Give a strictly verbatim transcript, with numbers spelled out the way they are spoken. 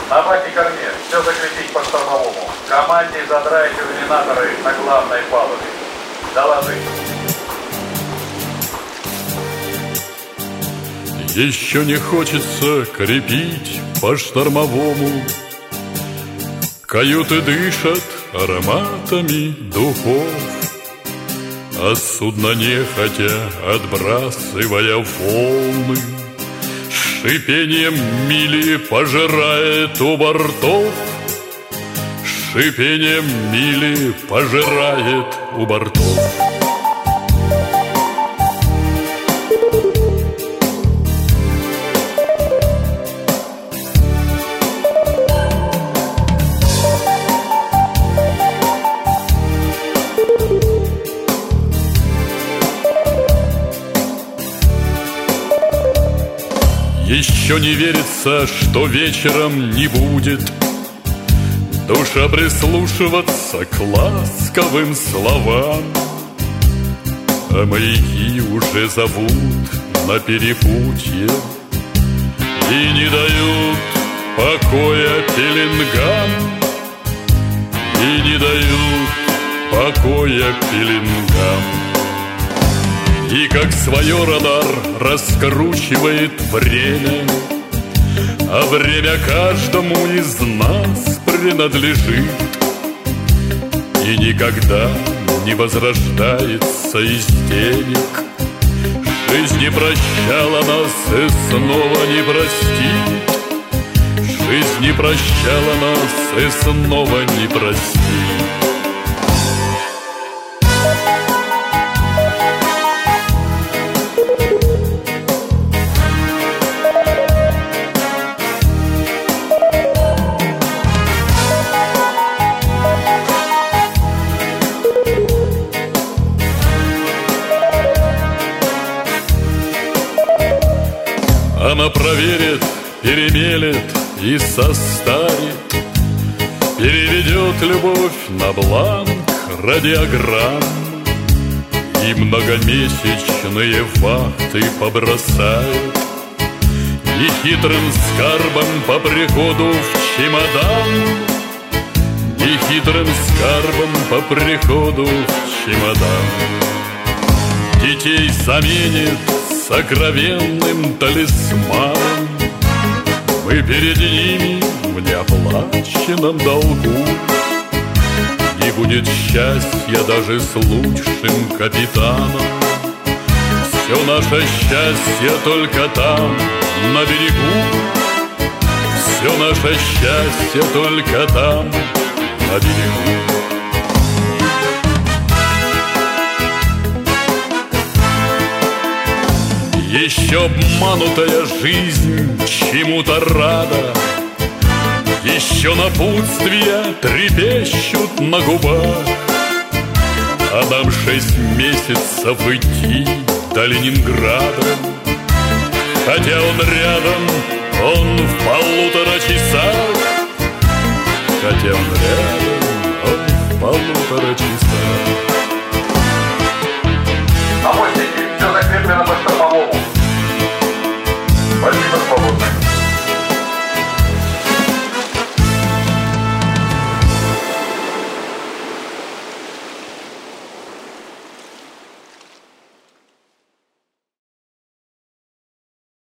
На баке корме. Все закрепить по штормовому. Команде задраить иллюминаторы на главной палубе. Доложить. Еще не хочется крепить по штормовому. Каюты дышат ароматами духов, а судно нехотя, отбрасывая волны, шипением мили пожирает у бортов. Шипением мили пожирает у бортов. Еще не верится, что вечером не будет душа прислушиваться к ласковым словам, а маяки уже зовут на перепутье и не дают покоя пеленгам, и не дают покоя пеленгам. И как свое радар раскручивает время, а время каждому из нас принадлежит, и никогда не возрождается из денег. Жизнь не прощала нас и снова не простит. Жизнь не прощала нас и снова не простит. Она проверит, перемелет и состарит, переведет любовь на бланк радиограмм, и многомесячные вахты побросает нехитрым скарбом по приходу в чемодан. Нехитрым скарбом по приходу в чемодан. Детей заменит сокровенным талисманом. Мы перед ними в неоплаченном долгу. Не будет счастья даже с лучшим капитаном. Все наше счастье только там, на берегу. Все наше счастье только там, на берегу. Еще обманутая жизнь чему-то рада, еще напутствия трепещут на губах, а нам шесть месяцев идти до Ленинграда. Хотя он рядом, он в полутора часах. Хотя он рядом, он в полутора часах. На мостике все закреплено по штормовому. Спасибо, свободно.